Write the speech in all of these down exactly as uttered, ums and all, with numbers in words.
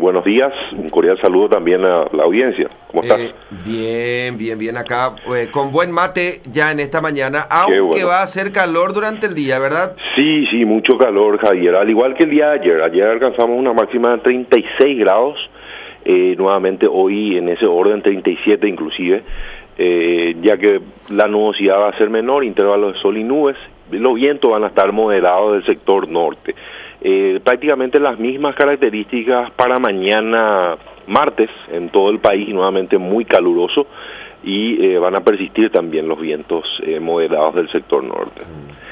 buenos días. Un cordial saludo también a la audiencia. ¿Cómo estás? Eh, bien, bien, bien acá. Eh, con buen mate ya en esta mañana, aunque bueno. va a hacer calor durante el día, ¿verdad? Sí, sí, mucho calor, Javier. Al igual que el día de ayer. Ayer alcanzamos una máxima de treinta y seis grados. Eh, nuevamente hoy en ese orden treinta y siete inclusive. Eh, ya que la nubosidad va a ser menor, intervalos de sol y nubes. Los vientos van a estar moderados del sector norte. Eh, prácticamente las mismas características para mañana martes en todo el país, nuevamente muy caluroso, y eh, van a persistir también los vientos eh, moderados del sector norte.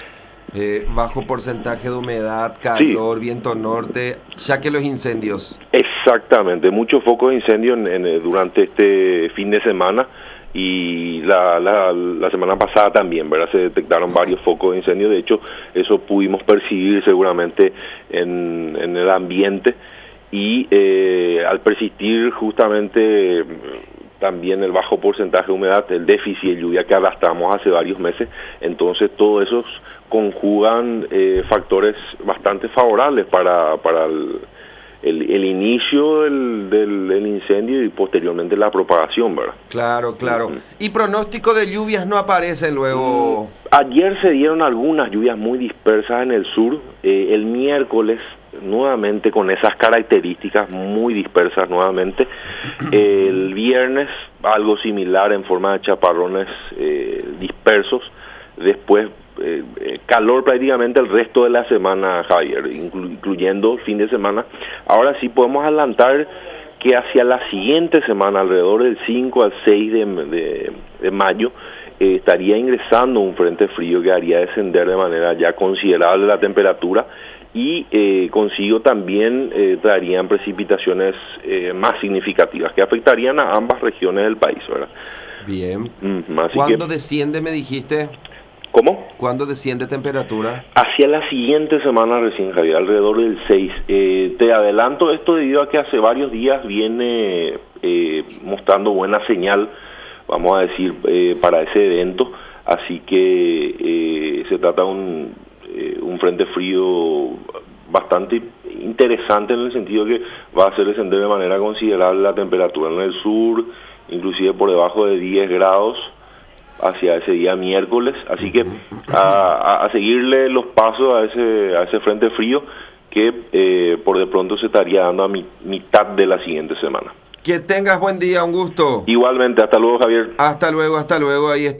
Eh, bajo porcentaje de humedad, calor, sí. Viento norte, ya que los incendios. Exactamente, muchos focos de incendio en, en, durante este fin de semana. Y la, la, la semana pasada también, ¿verdad? Se detectaron varios focos de incendio. De hecho, eso pudimos percibir seguramente en, en el ambiente. Y eh, al persistir justamente también el bajo porcentaje de humedad, el déficit de lluvia que arrastramos hace varios meses, entonces todos esos conjugan eh, factores bastante favorables para, para el... El, el inicio del, del, del incendio y posteriormente la propagación, ¿verdad? Claro, claro. Uh-huh. ¿Y pronóstico de lluvias no aparecen luego? Uh, ayer se dieron algunas lluvias muy dispersas en el sur. Eh, el miércoles, nuevamente con esas características muy dispersas nuevamente. Eh, el viernes, algo similar en forma de chaparrones eh, dispersos. Después, Eh, eh, calor prácticamente el resto de la semana, Javier, inclu incluyendo fin de semana. Ahora sí podemos adelantar que hacia la siguiente semana, alrededor del cinco al seis de, de, de mayo, eh, estaría ingresando un frente frío que haría descender de manera ya considerable la temperatura y eh, consigo también eh, traerían precipitaciones eh, más significativas que afectarían a ambas regiones del país, ¿verdad? Bien. Mm, así ¿Cuándo que, desciende, me dijiste? ¿Cómo? ¿Cuándo desciende temperatura? Hacia la siguiente semana recién, Javier, alrededor del seis. Eh, te adelanto esto debido a que hace varios días viene eh, mostrando buena señal, vamos a decir, eh, para ese evento. Así que eh, se trata de un, eh, un frente frío bastante interesante en el sentido que va a hacer descender de manera considerable la temperatura en el sur, inclusive por debajo de diez grados. Hacia ese día miércoles, así que a, a, a seguirle los pasos a ese a ese frente frío que eh, por de pronto se estaría dando a mi, mitad de la siguiente semana. Que tengas buen día, un gusto. Igualmente, hasta luego, Javier. Hasta luego, hasta luego, ahí está.